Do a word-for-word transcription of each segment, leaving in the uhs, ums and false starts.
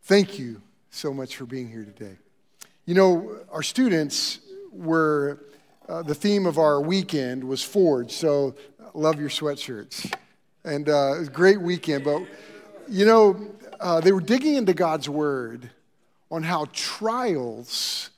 Thank you so much for being here today. You know, our students were, uh, the theme of our weekend was Forge, so love your sweatshirts. And uh, it was a great weekend, but, you know, uh, they were digging into God's Word on how trials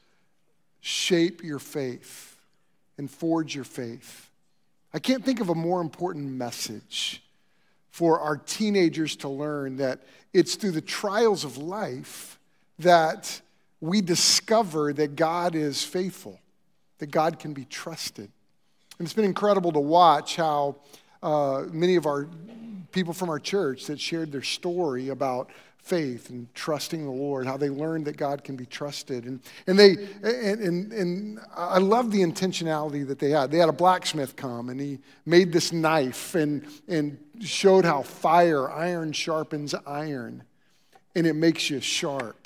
shape your faith and forge your faith. I can't think of a more important message for our teenagers to learn, that it's through the trials of life that we discover that God is faithful, that God can be trusted. And it's been incredible to watch how uh, many of our people from our church that shared their story about faith and trusting the Lord, how they learned that God can be trusted. And and they and, and and I love the intentionality that they had. They had a blacksmith come and he made this knife and and showed how fire, iron sharpens iron, and it makes you sharp.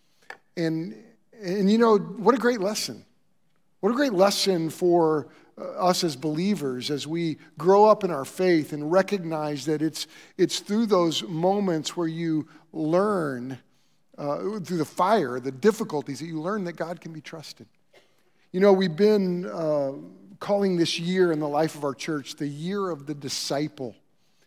And and you know, what a great lesson. What a great lesson for us as believers as we grow up in our faith and recognize that it's it's through those moments where you learn, uh, through the fire, the difficulties, that you learn that God can be trusted. You know, we've been uh, calling this year in the life of our church the year of the disciple.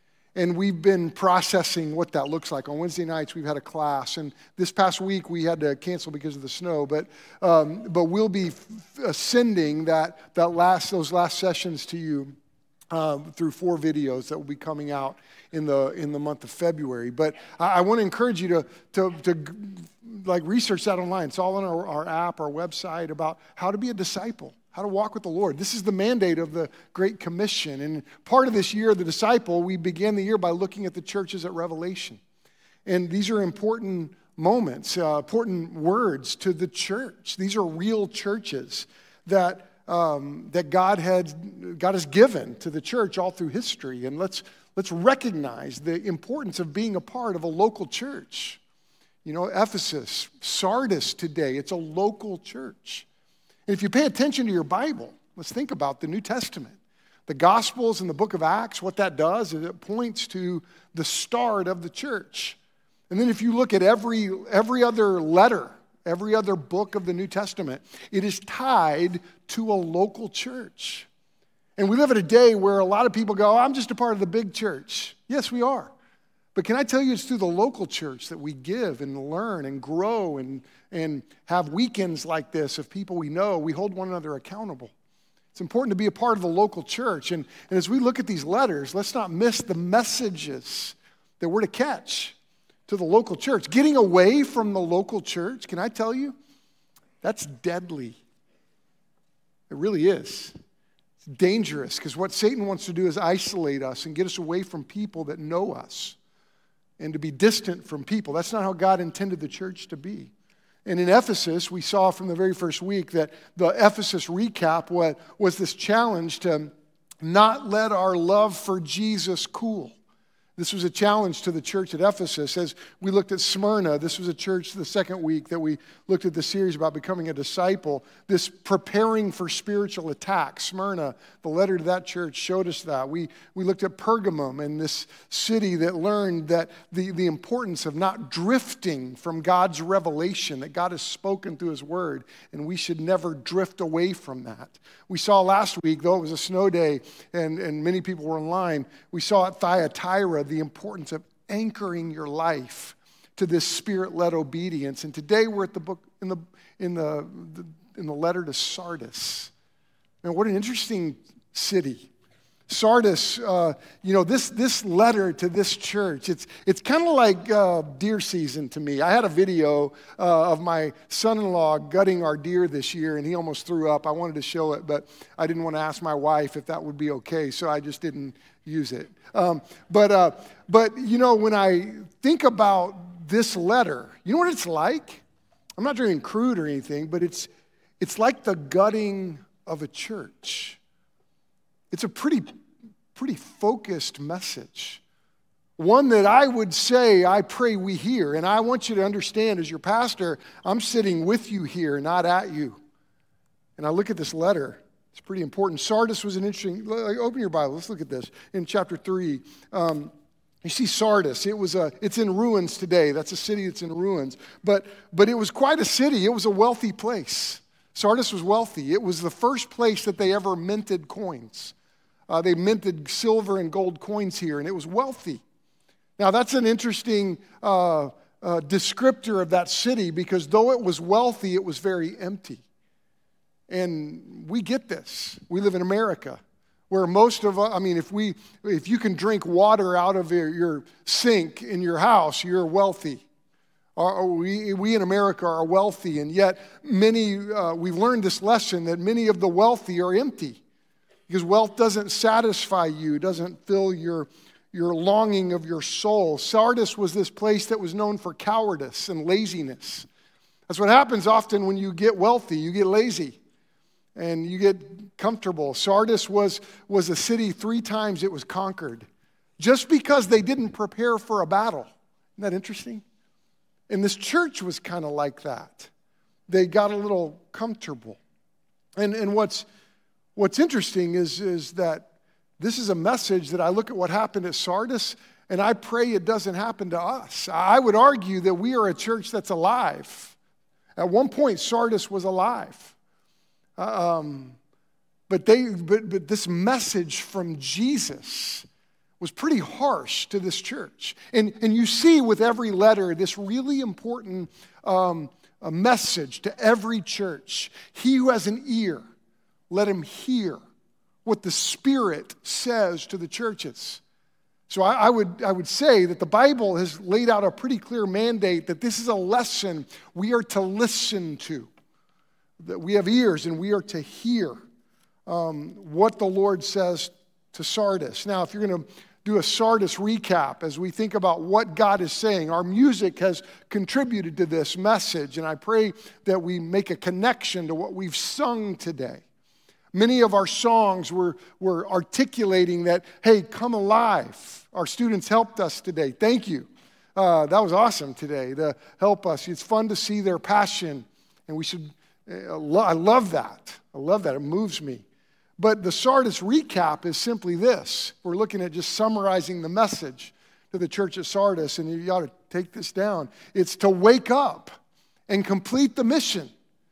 And we've been processing what that looks like. On Wednesday nights, we've had a class. And this past week, we had to cancel because of the snow. But um, but we'll be f- sending that, that last those last sessions to you um, through four videos that will be coming out in the in the month of February. But I, I want to encourage you to, to, to like research that online. It's all on our, our app, our website, about how to be a disciple, how to walk with the Lord. This is the mandate of the Great Commission. And part of this year, the disciple, we began the year by looking at the churches at Revelation. And these are important moments, uh, important words to the church. These are real churches that um, that God had God has given to the church all through history. And let's let's recognize the importance of being a part of a local church. You know, Ephesus, Sardis today, it's a local church. And if you pay attention to your Bible, let's think about the New Testament. The Gospels and the book of Acts, what that does is it points to the start of the church. And then if you look at every, every other letter, every other book of the New Testament, it is tied to a local church. And we live in a day where a lot of people go, oh, I'm just a part of the big church. Yes, we are. But can I tell you, it's through the local church that we give and learn and grow and, and have weekends like this of people we know. We hold one another accountable. It's important to be a part of the local church. And, and as we look at these letters, let's not miss the messages that we're to catch to the local church. Getting away from the local church, can I tell you, that's deadly. It really is. It's dangerous, because what Satan wants to do is isolate us and get us away from people that know us, and to be distant from people. That's not how God intended the church to be. And in Ephesus, we saw from the very first week that the Ephesus recap what, was this challenge to not let our love for Jesus cool. This was a challenge to the church at Ephesus. As we looked at Smyrna, this was a church the second week that we looked at the series about becoming a disciple, this preparing for spiritual attack. Smyrna, the letter to that church showed us that. We, we looked at Pergamum, and this city that learned that the, the importance of not drifting from God's revelation, that God has spoken through His Word, and we should never drift away from that. We saw last week, though it was a snow day and, and many people were online, we saw at Thyatira the importance of anchoring your life to this Spirit-led obedience. And today we're at the book in the in the, the in the letter to Sardis. And what an interesting city. Sardis, uh, you know, this this letter to this church, it's it's kind of like uh, deer season to me. I had a video uh, of my son-in-law gutting our deer this year, and he almost threw up. I wanted to show it, but I didn't want to ask my wife if that would be okay, so I just didn't use it. Um, but uh, but you know, when I think about this letter, you know what it's like? I'm not drinking crude or anything, but it's it's like the gutting of a church. It's a pretty, pretty focused message. One that I would say, I pray we hear. And I want you to understand, as your pastor, I'm sitting with you here, not at you. And I look at this letter. It's pretty important. Sardis was an interesting, like, open your Bible. Let's look at this. In chapter three, um, You see Sardis, it was a, it's in ruins today. That's a city that's in ruins. But, but it was quite a city. It was a wealthy place. Sardis was wealthy. It was the first place that they ever minted coins. Uh, they minted silver and gold coins here, and it was wealthy. Now, that's an interesting uh, uh, descriptor of that city, because though it was wealthy, it was very empty. And we get this. We live in America, where most of us, I mean, if we, if you can drink water out of your, your sink in your house, you're wealthy. Or we, we in America are wealthy, and yet many, uh, we've learned this lesson that many of the wealthy are empty, because wealth doesn't satisfy you, doesn't fill your, your longing of your soul. Sardis was this place that was known for cowardice and laziness. That's what happens often when you get wealthy. You get lazy and you get comfortable. Sardis was, was a city three times it was conquered, just because they didn't prepare for a battle. Isn't that interesting? And this church was kind of like that. They got a little comfortable. And, and what's, what's interesting is, is that this is a message that I look at what happened at Sardis, and I pray it doesn't happen to us. I would argue that we are a church that's alive. At one point, Sardis was alive. Um, but they, but, but this message from Jesus was pretty harsh to this church. And, and you see with every letter this really important um, a message to every church. He who has an ear, let him hear what the Spirit says to the churches. So I, I would, I would say that the Bible has laid out a pretty clear mandate that this is a lesson we are to listen to. That we have ears and we are to hear um, what the Lord says to Sardis. Now, if you're going to do a Sardis recap as we think about what God is saying, our music has contributed to this message, and I pray that we make a connection to what we've sung today. Many of our songs were, were articulating that, hey, come alive. Our students helped us today. Thank you. Uh, that was awesome today to help us. It's fun to see their passion, and we should. I love that. I love that. It moves me. But the Sardis recap is simply this. We're looking at just summarizing the message to the church of Sardis, and you ought to take this down. It's to wake up and complete the mission.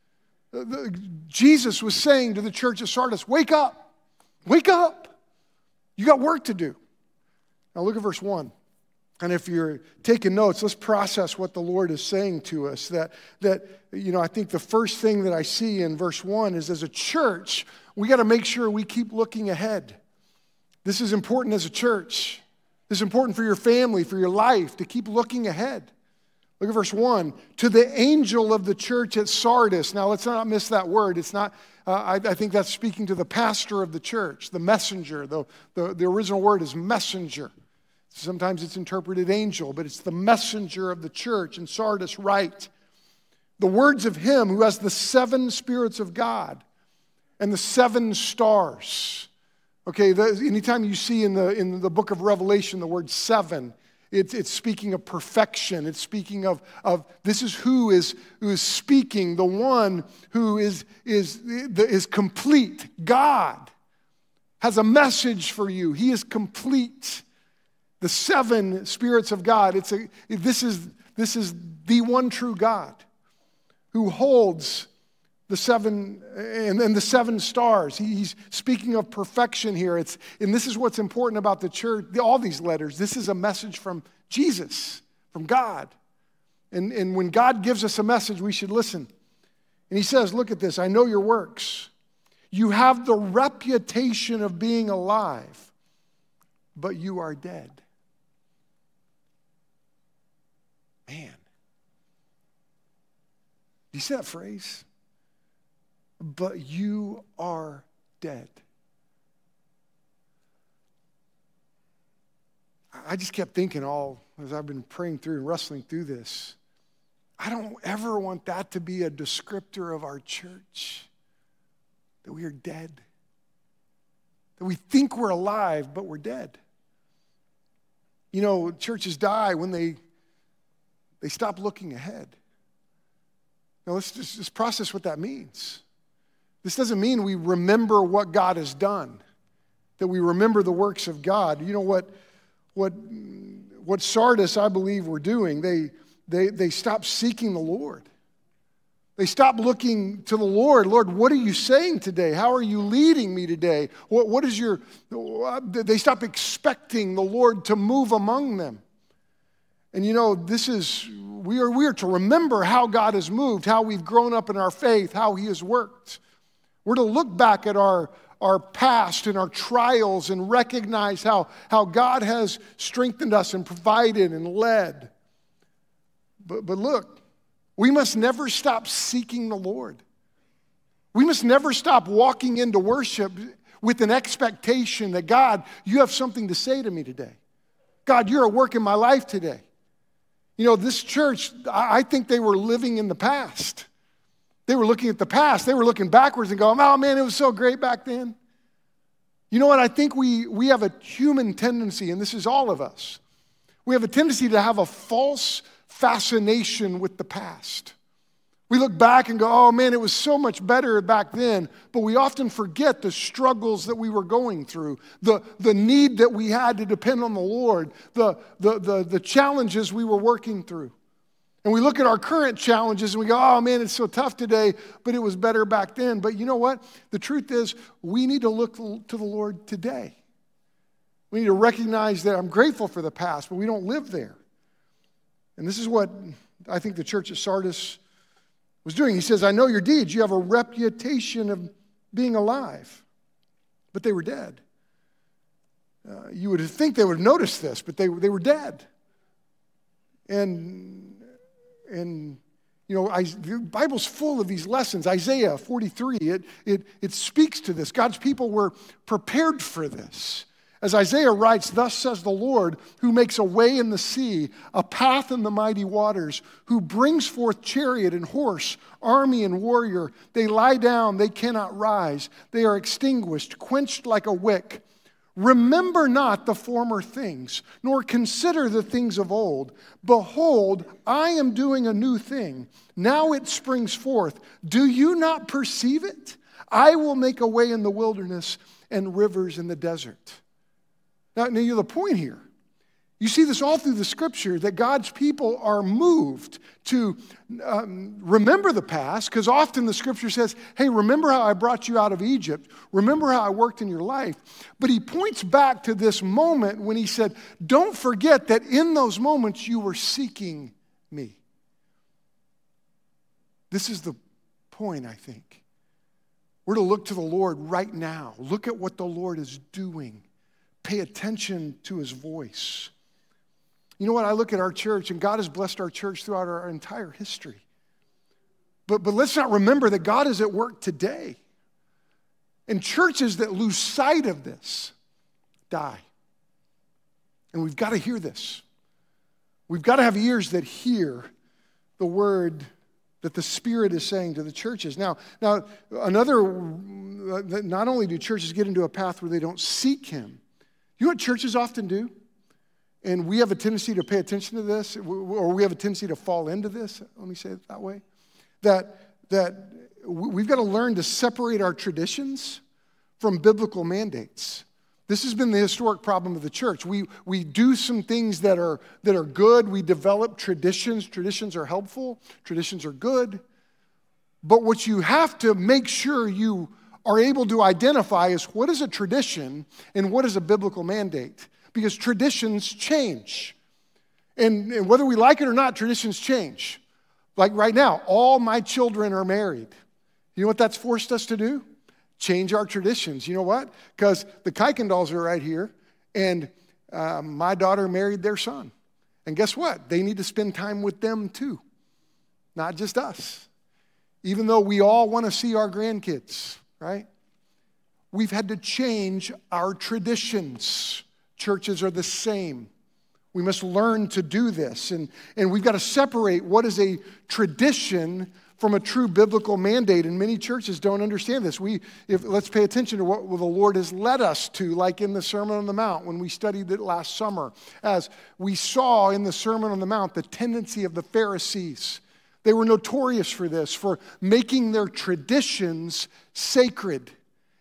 Jesus was saying to the church of Sardis, wake up. Wake up. You got work to do. Now look at verse one. And if you're taking notes, let's process what the Lord is saying to us. That, that you know, I think the first thing that I see in verse one is, as a church, we got to make sure we keep looking ahead. This is important as a church. This is important for your family, for your life, to keep looking ahead. Look at verse one. To the angel of the church at Sardis. Now, let's not miss that word. It's not, uh, I, I think that's speaking to the pastor of the church, the messenger. The, the, the original word is messenger. Sometimes it's interpreted angel, but it's the messenger of the church in Sardis. Write the words of him who has the seven spirits of God and the seven stars. Okay, the, anytime you see in the, in the book of Revelation the word seven, it's, it's speaking of perfection. It's speaking of, of this is who is, who is speaking, the one who is, is, is complete. God has a message for you. He is complete. The seven spirits of God. It's a, this is, this is the one true God who holds the seven and, and the seven stars. He, he's speaking of perfection here. It's, and this is what's important about the church, all these letters. This is a message from Jesus, from God. And, and when God gives us a message, we should listen. And he says, look at this. I know your works. You have the reputation of being alive, but you are dead. Man. Do you see that phrase? But you are dead. I just kept thinking all as I've been praying through and wrestling through this. I don't ever want that to be a descriptor of our church, that we are dead. That we think we're alive, but we're dead. You know, churches die when they They stop looking ahead. Now let's just, just process what that means. This doesn't mean we remember what God has done, that we remember the works of God. You know what, what, what Sardis, I believe, were doing. They, they, they stopped seeking the Lord. They stopped looking to the Lord. Lord, what are you saying today? How are you leading me today? What, what is your... They stopped expecting the Lord to move among them. And you know, this is... We are, we are to remember how God has moved, how we've grown up in our faith, how he has worked. We're to look back at our, our past and our trials and recognize how, how God has strengthened us and provided and led. But, but look, we must never stop seeking the Lord. We must never stop walking into worship with an expectation that, God, you have something to say to me today. God, you're at work in my life today. You know, this church, I think they were living in the past. They were looking at the past. They were looking backwards and going, oh, man, it was so great back then. You know what? I think we, we have a human tendency, and this is all of us. We have a tendency to have a false fascination with the past. We look back and go, oh, man, it was so much better back then. But we often forget the struggles that we were going through, the, the need that we had to depend on the Lord, the, the, the, the challenges we were working through. And we look at our current challenges and we go, oh, man, it's so tough today, but it was better back then. But you know what? The truth is, we need to look to the Lord today. We need to recognize that I'm grateful for the past, but we don't live there. And this is what I think the church at Sardis was doing. He says, I know your deeds. You have a reputation of being alive, but they were dead. Uh, you would think they would have noticed this, but they, they were dead. And, and you know, I, the Bible's full of these lessons. Isaiah forty-three, it, it, it speaks to this. God's people were prepared for this. As Isaiah writes, thus says the Lord, who makes a way in the sea, a path in the mighty waters, who brings forth chariot and horse, army and warrior. They lie down, they cannot rise. They are extinguished, quenched like a wick. Remember not the former things, nor consider the things of old. Behold, I am doing a new thing. Now it springs forth. Do you not perceive it? I will make a way in the wilderness and rivers in the desert. Now, now, you know the point here. You see this all through the scripture, that God's people are moved to um, remember the past, because often the scripture says, hey, remember how I brought you out of Egypt. Remember how I worked in your life. But he points back to this moment when he said, don't forget that in those moments you were seeking me. This is the point, I think. We're to look to the Lord right now. Look at what the Lord is doing. Pay attention to his voice. You know what? I look at our church, and God has blessed our church throughout our entire history. But, but let's not remember that God is at work today. And churches that lose sight of this die. And we've got to hear this. We've got to have ears that hear the word that the Spirit is saying to the churches. Now, now another, not only do churches get into a path where they don't seek him, you know what churches often do? And we have a tendency to pay attention to this, or we have a tendency to fall into this, let me say it that way, that, that we've got to learn to separate our traditions from biblical mandates. This has been the historic problem of the church. We, we do some things that are, that are good. We develop traditions. Traditions are helpful. Traditions are good. But what you have to make sure you are able to identify is what is a tradition and what is a biblical mandate. Because traditions change. And, and whether we like it or not, traditions change. Like right now, all my children are married. You know what that's forced us to do? Change our traditions. You know what? Because the Kuykendalls are right here, and uh, my daughter married their son. And guess what? They need to spend time with them too, not just us. Even though we all want to see our grandkids, right? We've had to change our traditions. Churches are the same. We must learn to do this. And, and we've got to separate what is a tradition from a true biblical mandate. And many churches don't understand this. We, if, let's pay attention to what the Lord has led us to, like in the Sermon on the Mount when we studied it last summer. As we saw in the Sermon on the Mount, the tendency of the Pharisees. They were notorious for this, for making their traditions sacred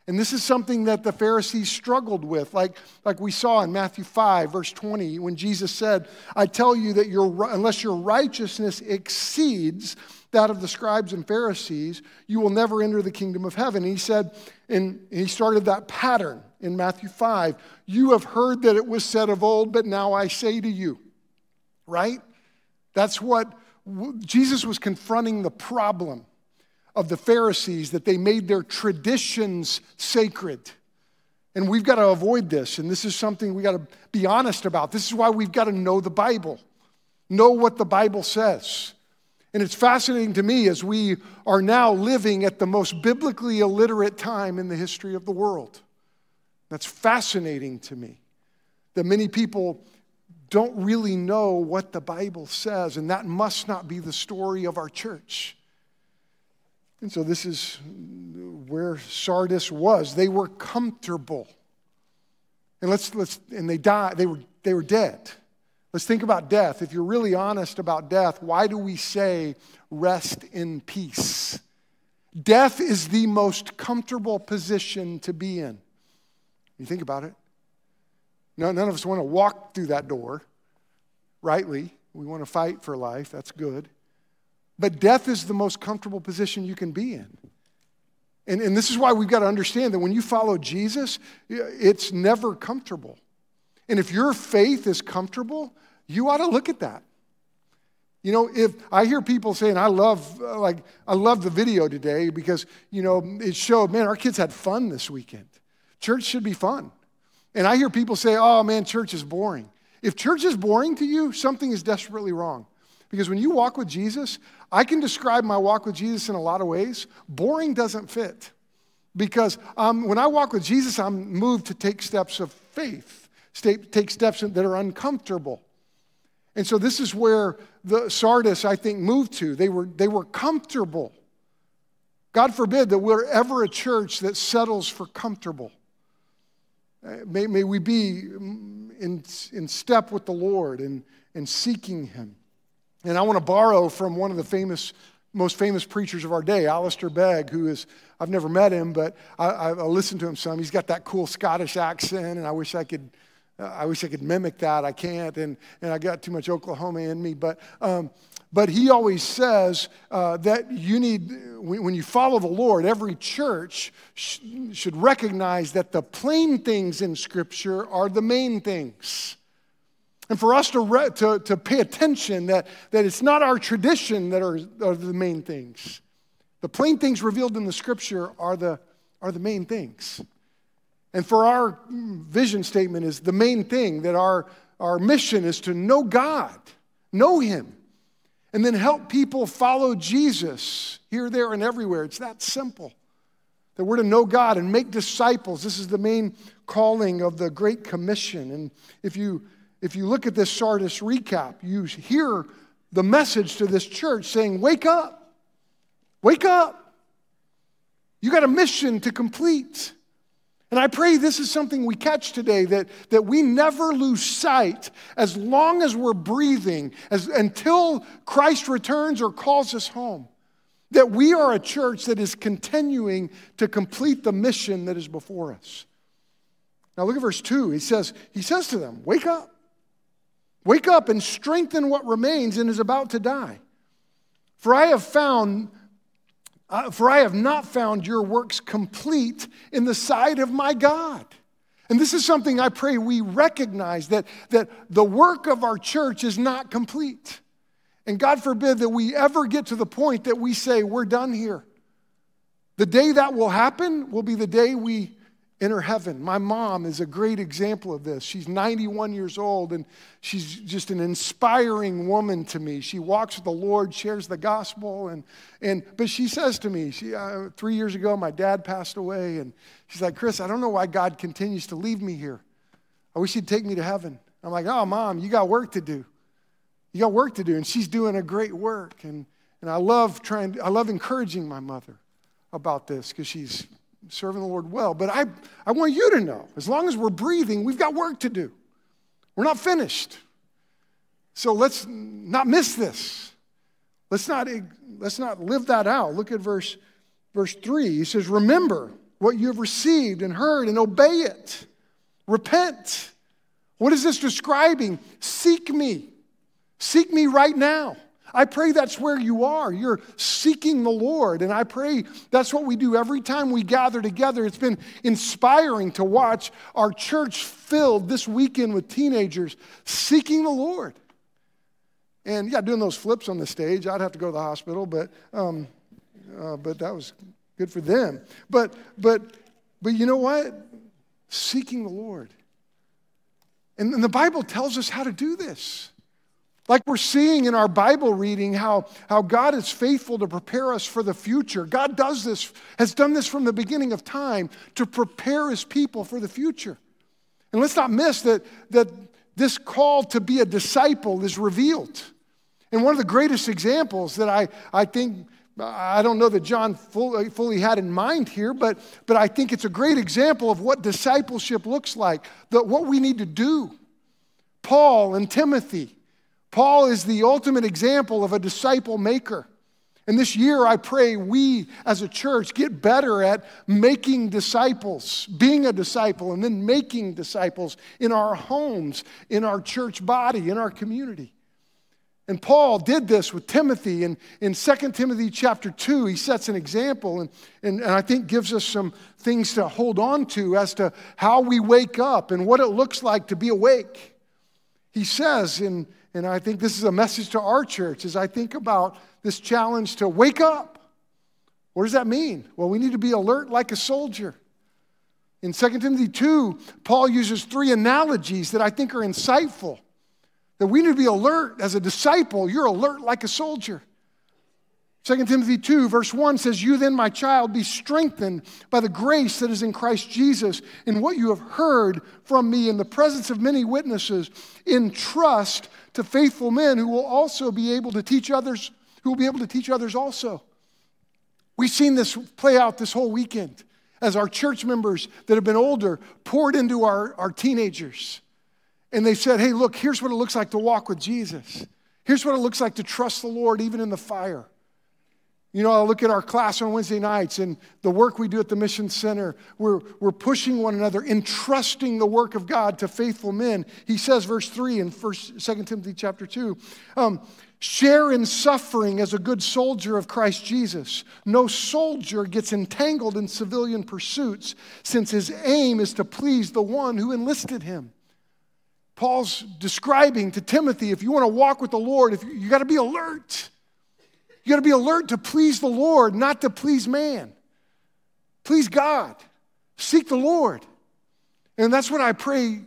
And this is something that the Pharisees struggled with, like, like we saw in Matthew five, verse twenty, when Jesus said, I tell you that your, unless your righteousness exceeds that of the scribes and Pharisees, you will never enter the kingdom of heaven. And he said, and he started that pattern in Matthew five, you have heard that it was said of old, but now I say to you, right? That's what Jesus was confronting, the problem of the Pharisees, that they made their traditions sacred. And we've got to avoid this, and this is something we got to be honest about. This is why we've got to know the Bible, know what the Bible says. And it's fascinating to me as we are now living at the most biblically illiterate time in the history of the world. That's fascinating to me, that many people don't really know what the Bible says, and that must not be the story of our church. And so this is where Sardis was. They were comfortable. And let's let's and they died, they were they were dead. Let's think about death. If you're really honest about death, why do we say rest in peace? Death is the most comfortable position to be in. You think about it. No, none of us want to walk through that door, rightly. We want to fight for life. That's good. But death is the most comfortable position you can be in. And, and this is why we've got to understand that when you follow Jesus, it's never comfortable. And if your faith is comfortable, you ought to look at that. You know, if I hear people saying, I love, like, I love the video today because, you know, it showed, man, our kids had fun this weekend. Church should be fun. And I hear people say, oh, man, church is boring. If church is boring to you, something is desperately wrong. Because when you walk with Jesus, I can describe my walk with Jesus in a lot of ways. Boring doesn't fit. Because um, when I walk with Jesus, I'm moved to take steps of faith, take steps that are uncomfortable. And so this is where the Sardis, I think, moved to. They were, they were comfortable. God forbid that we're ever a church that settles for comfortable. May, may we be in, in step with the Lord and, and seeking Him. And I want to borrow from one of the famous, most famous preachers of our day, Alistair Begg, who is, I've never met him, but I, I, I listened to him some. He's got that cool Scottish accent, and I wish I could, uh, I wish I could mimic that. I can't, and, and I got too much Oklahoma in me. But, um, but he always says uh, that you need, when, when you follow the Lord, every church sh- should recognize that the plain things in Scripture are the main things. And for us to, re- to, to pay attention that, that it's not our tradition that are, are the main things. The plain things revealed in the Scripture are the, are the main things. And for our vision statement is the main thing, that our, our mission is to know God, know Him, and then help people follow Jesus here, there, and everywhere. It's that simple. That we're to know God and make disciples. This is the main calling of the Great Commission. And if you... If you look at this Sardis recap, you hear the message to this church saying, wake up, wake up. You got a mission to complete. And I pray this is something we catch today, that, that we never lose sight as long as we're breathing, as, until Christ returns or calls us home, that we are a church that is continuing to complete the mission that is before us. Now look at verse two. He says, he says to them, wake up. Wake up and strengthen what remains and is about to die. For I have found, uh, for I have not found your works complete in the sight of my God. And this is something I pray we recognize, that, that the work of our church is not complete. And God forbid that we ever get to the point that we say, we're done here. The day that will happen will be the day we enter heaven. My mom is a great example of this. She's ninety-one years old, and she's just an inspiring woman to me. She walks with the Lord, shares the gospel, and and but she says to me, she uh, three years ago, my dad passed away, and she's like, Chris, I don't know why God continues to leave me here. I wish He'd take me to heaven. I'm like, oh, Mom, you got work to do. You got work to do, and she's doing a great work, and and I love trying. I love encouraging my mother about this because she's serving the Lord well. But I, I want you to know, as long as we're breathing, we've got work to do. We're not finished. So let's not miss this. Let's not, let's not live that out. Look at verse, verse three. He says, remember what you have received and heard and obey it. Repent. What is this describing? Seek me. Seek me right now. I pray that's where you are. You're seeking the Lord. And I pray that's what we do every time we gather together. It's been inspiring to watch our church filled this weekend with teenagers seeking the Lord. And yeah, doing those flips on the stage, I'd have to go to the hospital, but um, uh, but that was good for them. But but but you know what? Seeking the Lord. And, and the Bible tells us how to do this. Like we're seeing in our Bible reading how, how God is faithful to prepare us for the future. God does this, has done this from the beginning of time to prepare his people for the future. And let's not miss that, that this call to be a disciple is revealed. And one of the greatest examples that I, I think, I don't know that John fully, fully had in mind here, but, but I think it's a great example of what discipleship looks like, that what we need to do. Paul and Timothy. Paul is the ultimate example of a disciple maker. And this year, I pray we as a church get better at making disciples, being a disciple, and then making disciples in our homes, in our church body, in our community. And Paul did this with Timothy. And in Second Timothy chapter two, he sets an example and, and, and I think gives us some things to hold on to as to how we wake up and what it looks like to be awake. He says in And I think this is a message to our church as I think about this challenge to wake up. What does that mean? Well, we need to be alert like a soldier. In Second Timothy two, Paul uses three analogies that I think are insightful. That we need to be alert as a disciple. You're alert like a soldier. Second Timothy two, verse one says, "You then, my child, be strengthened by the grace that is in Christ Jesus in what you have heard from me in the presence of many witnesses, in trust to faithful men who will also be able to teach others, who will be able to teach others also." We've seen this play out this whole weekend as our church members that have been older poured into our, our teenagers. And they said, hey, look, here's what it looks like to walk with Jesus. Here's what it looks like to trust the Lord even in the fire. You know, I look at our class on Wednesday nights and the work we do at the Mission Center. We're, we're pushing one another, entrusting the work of God to faithful men. He says, verse three in First, Second Timothy chapter two, um, share in suffering as a good soldier of Christ Jesus. No soldier gets entangled in civilian pursuits, since his aim is to please the one who enlisted him. Paul's describing to Timothy, if you want to walk with the Lord, if you, you got to be alert. You got to be alert to please the Lord, not to please man. Please God. Seek the Lord. And that's what I pray.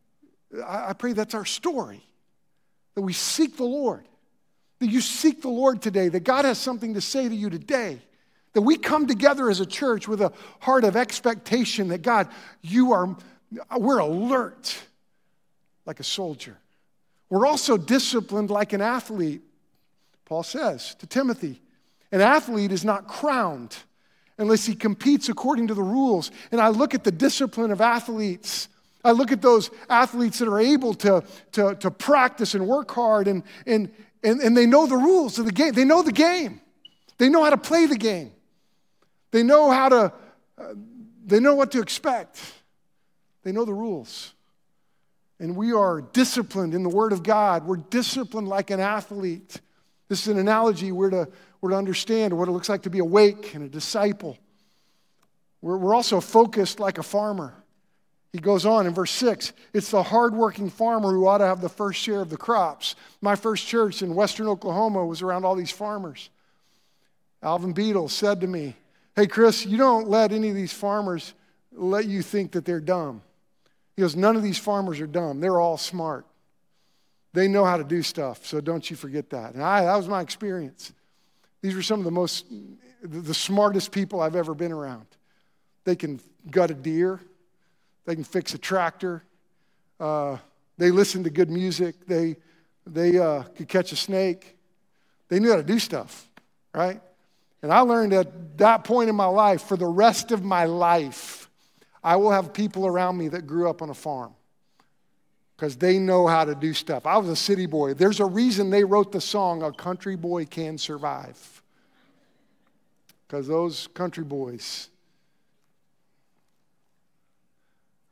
I pray that's our story. That we seek the Lord. That you seek the Lord today. That God has something to say to you today. That we come together as a church with a heart of expectation that God, you are, we're alert like a soldier. We're also disciplined like an athlete. Paul says to Timothy, an athlete is not crowned unless he competes according to the rules. And I look at the discipline of athletes. I look at those athletes that are able to, to, to practice and work hard, and, and, and, and they know the rules of the game. They know the game. They know how to play the game. They know how to, uh, they know what to expect. They know the rules. And we are disciplined in the Word of God. We're disciplined like an athlete. This is an analogy we're to, we're to understand what it looks like to be awake and a disciple. We're, we're also focused like a farmer. He goes on in verse six, it's the hardworking farmer who ought to have the first share of the crops. My first church in western Oklahoma was around all these farmers. Alvin Beadle said to me, hey, Chris, you don't let any of these farmers let you think that they're dumb. He goes, none of these farmers are dumb. They're all smart. They know how to do stuff, so don't you forget that. And I, that was my experience. These were some of the most, the smartest people I've ever been around. They can gut a deer. They can fix a tractor. Uh, they listen to good music. They, they uh, could catch a snake. They knew how to do stuff, right? And I learned at that point in my life, for the rest of my life, I will have people around me that grew up on a farm. Because they know how to do stuff. I was a city boy. There's a reason they wrote the song, A Country Boy Can Survive. Because those country boys,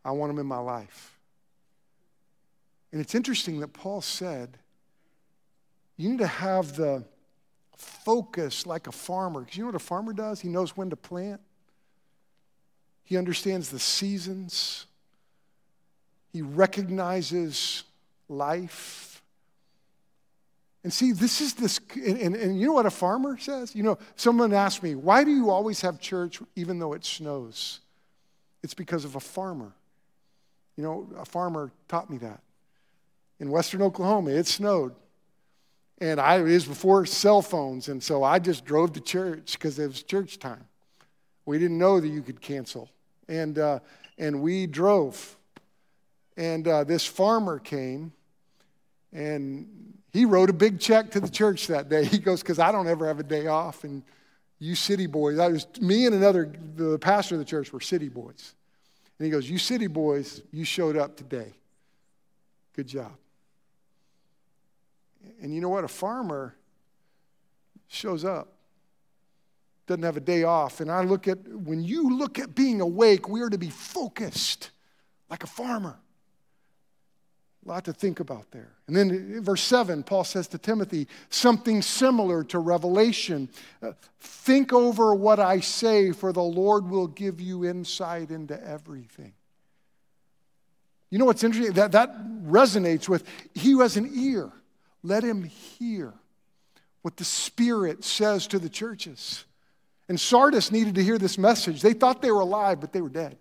I want them in my life. And it's interesting that Paul said, you need to have the focus like a farmer. Because you know what a farmer does? He knows when to plant. He understands the seasons. He recognizes life. And see, this is this, and, and, and you know what a farmer says? You know, someone asked me, why do you always have church even though it snows? It's because of a farmer. You know, a farmer taught me that. In western Oklahoma, it snowed. And I, it was before cell phones, and so I just drove to church because it was church time. We didn't know that you could cancel. And, uh, and we drove. And uh, this farmer came, and he wrote a big check to the church that day. He goes, because I don't ever have a day off, and you city boys, I was, me and another, the pastor of the church were city boys. And he goes, you city boys, you showed up today. Good job. And you know what? A farmer shows up, doesn't have a day off. And I look at, when you look at being awake, we are to be focused like a farmer. A lot to think about there. And then in verse seven, Paul says to Timothy, something similar to Revelation. Uh, think over what I say, for the Lord will give you insight into everything. You know what's interesting? That, that resonates with, he who has an ear, let him hear what the Spirit says to the churches. And Sardis needed to hear this message. They thought they were alive, but they were dead.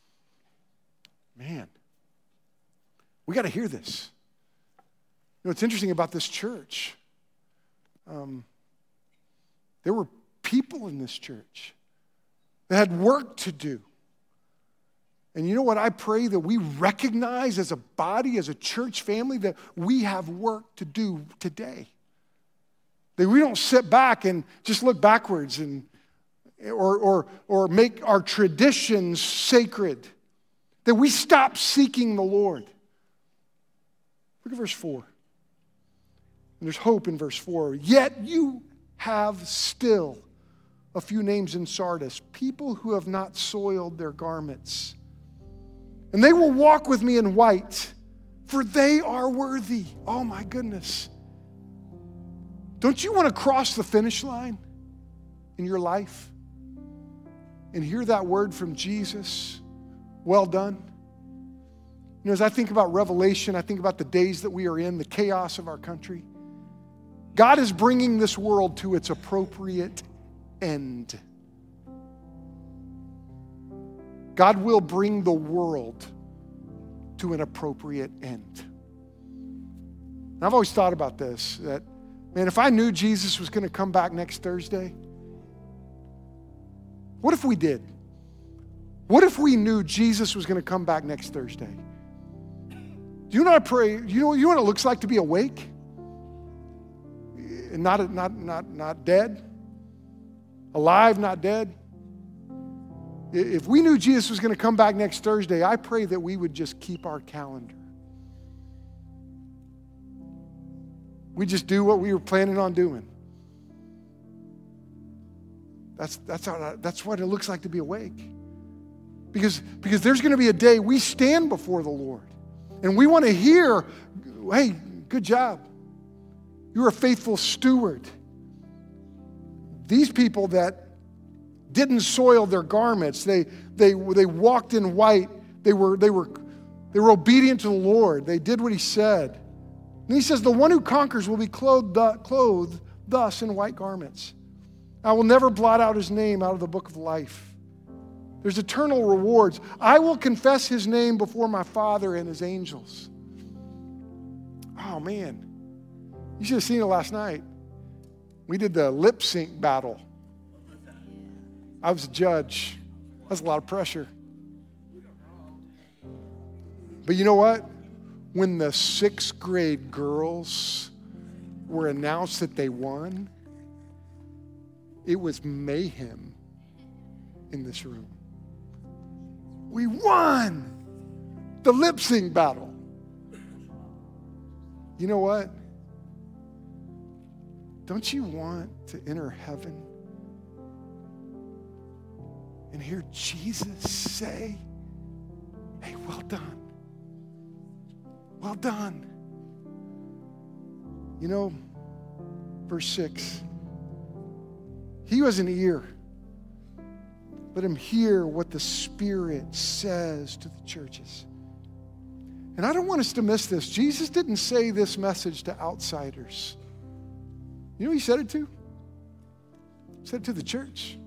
Man, we got to hear this. You know, what's interesting about this church, um, there were people in this church that had work to do. And you know what? I pray that we recognize as a body, as a church family, that we have work to do today. That we don't sit back and just look backwards and or or or make our traditions sacred. That we stop seeking the Lord. Look at verse four. And there's hope in verse four. Yet you have still a few names in Sardis, people who have not soiled their garments. And they will walk with me in white, for they are worthy. Oh my goodness. Don't you want to cross the finish line in your life and hear that word from Jesus? Well done. You know, as I think about Revelation, I think about the days that we are in, the chaos of our country. God is bringing this world to its appropriate end. God will bring the world to an appropriate end. And I've always thought about this, that, man, if I knew Jesus was going to come back next Thursday, what if we did? What if we knew Jesus was going to come back next Thursday? Do you know what I pray? You know, you know what it looks like to be awake? And not, not, not, not dead? Alive, not dead? If we knew Jesus was going to come back next Thursday, I pray that we would just keep our calendar. We just do what we were planning on doing. That's, that's, how, that's what it looks like to be awake. Because, because there's going to be a day we stand before the Lord. And we want to hear, hey, good job. You're a faithful steward. These people that didn't soil their garments, they, they, they walked in white, they were, they, were, they were obedient to the Lord. They did what he said. And he says, the one who conquers will be clothed, clothed thus in white garments. I will never blot out his name out of the book of life. There's eternal rewards. I will confess his name before my Father and his angels. Oh, man. You should have seen it last night. We did the lip sync battle. I was a judge. That's a lot of pressure. But you know what? When the sixth grade girls were announced that they won, it was mayhem in this room. We won the lip sync battle. You know what? Don't you want to enter heaven and hear Jesus say, hey, well done. Well done. You know, verse six, he who has an ear, let him hear what the Spirit says to the churches. And I don't want us to miss this. Jesus didn't say this message to outsiders. You know who he said it to? He said it to the church.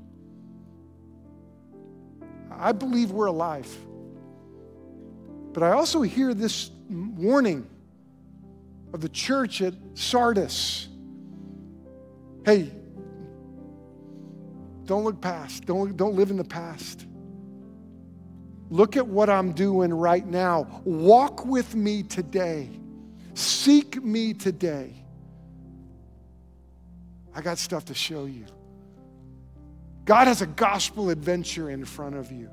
I believe we're alive. But I also hear this warning of the church at Sardis. Hey, don't look past. Don't, don't live in the past. Look at what I'm doing right now. Walk with me today. Seek me today. I got stuff to show you. God has a gospel adventure in front of you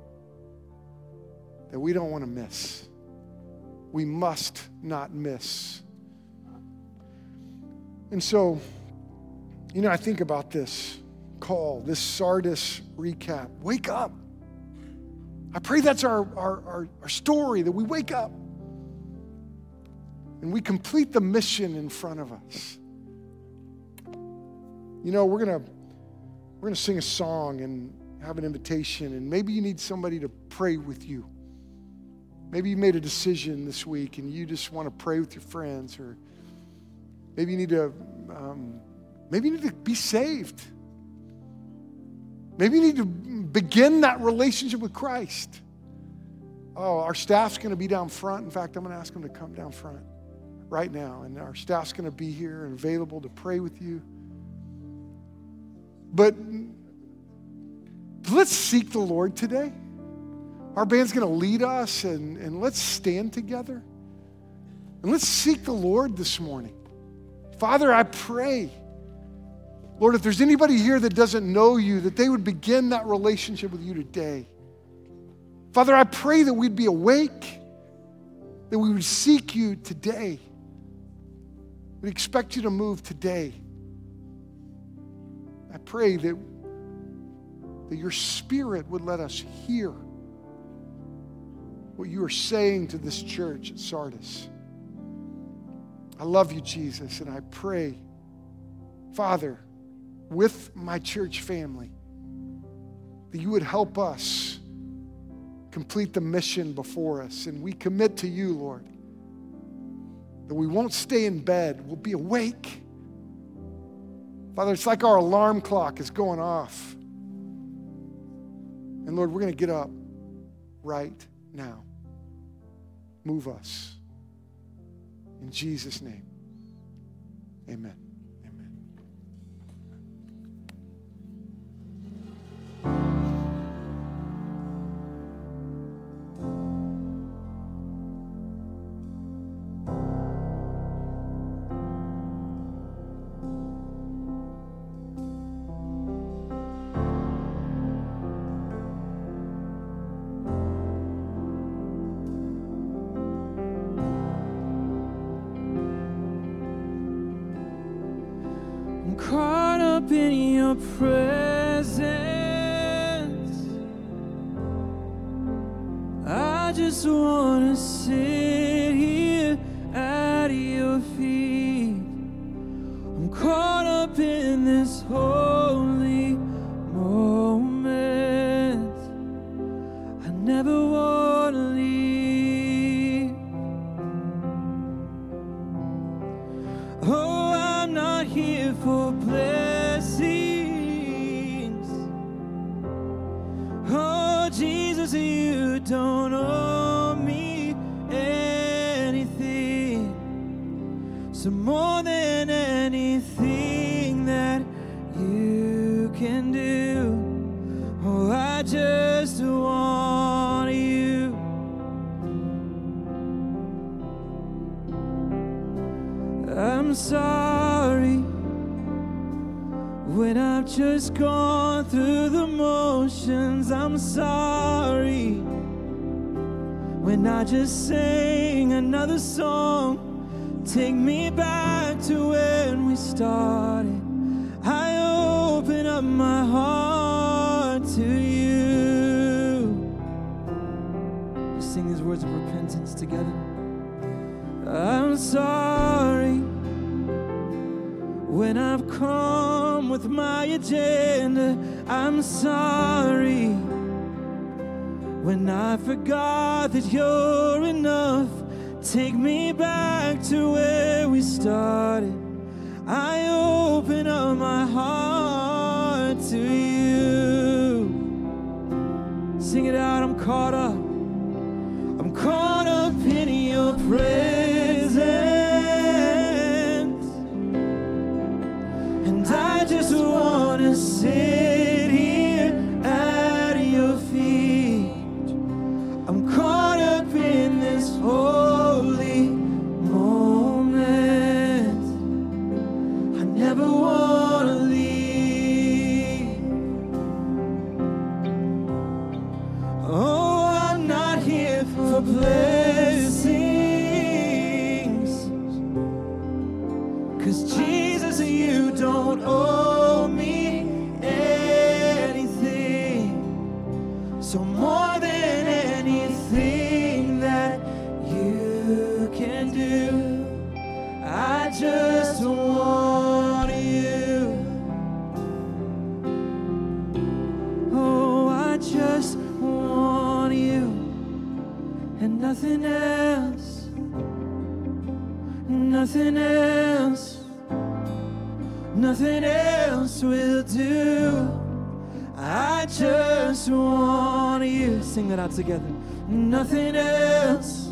that we don't want to miss. We must not miss. And so, you know, I think about this call, this Sardis recap. Wake up. I pray that's our, our, our, our story, that we wake up and we complete the mission in front of us. You know, we're gonna we're gonna sing a song and have an invitation, and maybe you need somebody to pray with you. Maybe you made a decision this week and you just want to pray with your friends, or maybe you need to um, maybe you need to be saved. Maybe you need to begin that relationship with Christ. Oh, our staff's going to be down front. In fact, I'm going to ask them to come down front right now, and our staff's going to be here and available to pray with you. But let's seek the Lord today. Our band's going to lead us, and, and let's stand together. And let's seek the Lord this morning. Father, I pray, Lord, if there's anybody here that doesn't know you, that they would begin that relationship with you today. Father, I pray that we'd be awake, that we would seek you today. We expect you to move today. I pray that, that your Spirit would let us hear what you are saying to this church at Sardis. I love you, Jesus, and I pray, Father, with my church family, that you would help us complete the mission before us. And we commit to you, Lord, that we won't stay in bed. We'll be awake. Father, it's like our alarm clock is going off. And Lord, we're going to get up right now. Move us. In Jesus' name, amen. Caught up in your presence, I just want to sit here at your feet. I'm caught up in this holy moment. I never want to leave. Oh, I'm not here for blessings. Oh, Jesus, you don't owe me anything. So more than anything that you can do, oh, I just want you. I'm sorry when I've just gone through the motions. I'm sorry when I just sang another song. Take me back to when we started. I open up my heart to you. Just sing words of repentance together. I'm sorry when I've come with my agenda. I'm sorry when I forgot that you're enough. Take me back to where we started. I open up my heart to you. Sing it out. I'm caught up. I'm caught up in your presence, and I just want to sit here at your feet. I'm caught up in this holy moment. I never want to leave. Oh, I'm not here for blessings, 'cause Jesus, you don't owe me anything. So more than anything that you can do, I just want you. Oh, I just want you and nothing else, nothing else, nothing else will do. I just want you. Sing that out together. Nothing else,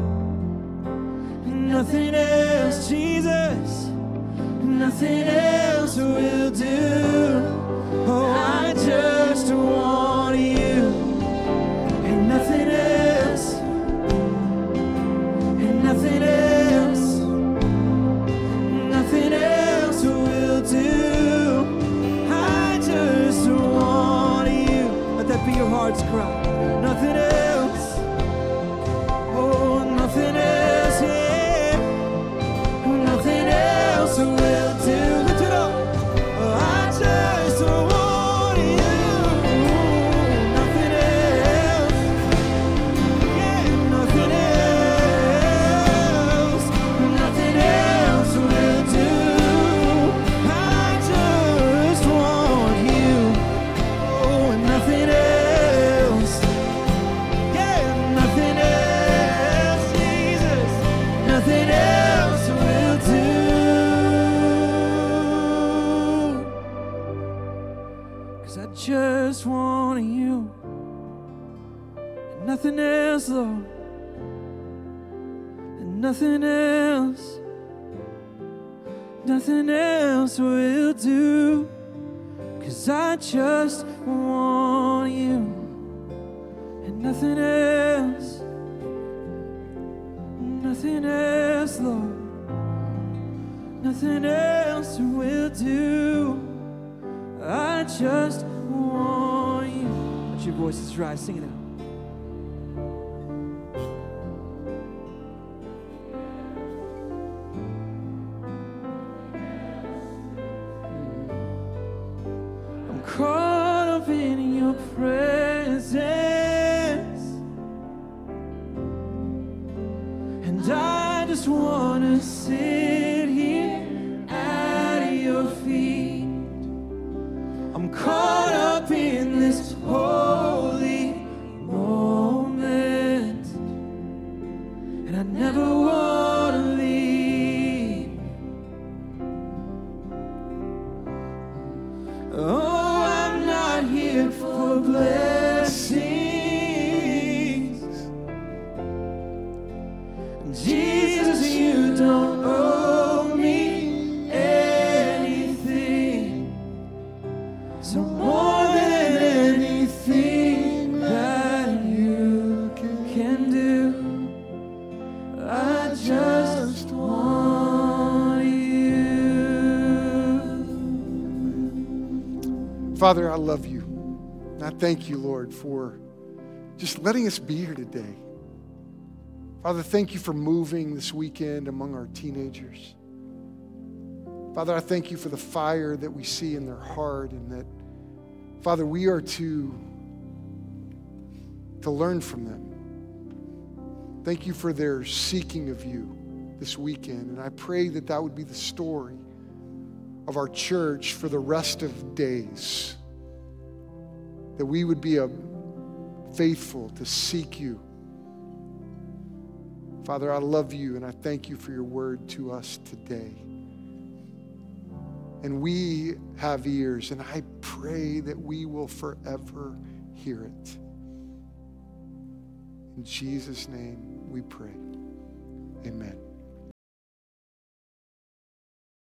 nothing else, Jesus, nothing else will do. Oh, I just want you and nothing else, and nothing else, nothing else will do. I just want you. Let that be your heart's cry. Nothing else, oh, nothing else, yeah, nothing else will do. Lift it up. Oh, I just want you. Nothing else, yeah, nothing else, nothing else will do. I just want you. Oh, and nothing else, yeah, nothing else, Jesus, nothing else will do. 'Cause I just want you and nothing else, Lord, and nothing else, nothing else will do. 'Cause I just want you and nothing else, nothing else, Lord, nothing else will do. I just want you. Let your voices rise. Sing it out. I'm caught up in your presence, and I just want to sit here at your feet. I'm caught up in this holy moment, and I never want to leave. Oh, I'm not here for blessings. Jesus, you don't owe me anything. So more than anything that you can do, I just want you. Father, I love you. And I thank you, Lord, for just letting us be here today. Father, thank you for moving this weekend among our teenagers. Father, I thank you for the fire that we see in their heart, and that, Father, we are to, to learn from them. Thank you for their seeking of you this weekend. And I pray that that would be the story of our church for the rest of days. That we would be a faithful to seek you. Father, I love you and I thank you for your word to us today. And we have ears, and I pray that we will forever hear it. In Jesus' name we pray. Amen.